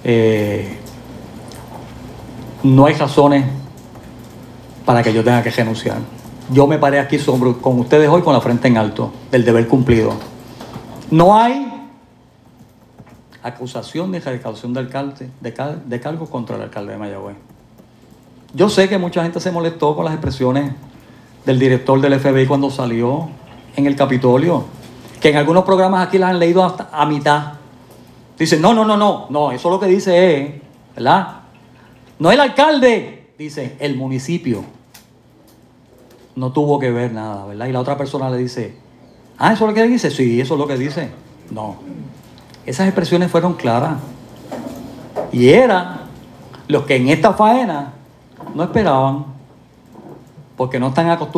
no hay razones para que yo tenga que renunciar. Yo me paré aquí con ustedes hoy con la frente en alto del deber cumplido. No hay acusación ni recaudación de cargos contra el alcalde de Mayagüez. Yo sé que mucha gente se molestó con las expresiones del director del FBI cuando salió en el Capitolio, que en algunos programas aquí las han leído hasta a mitad. Dicen, no, eso lo que dice es, ¿verdad? No el alcalde, dice el municipio. No tuvo que ver nada, ¿verdad? Y la otra persona le dice, ¿eso es lo que dice? Sí, eso es lo que dice. No. Esas expresiones fueron claras. Y eran los que en esta faena no esperaban, porque no están acostumbrados.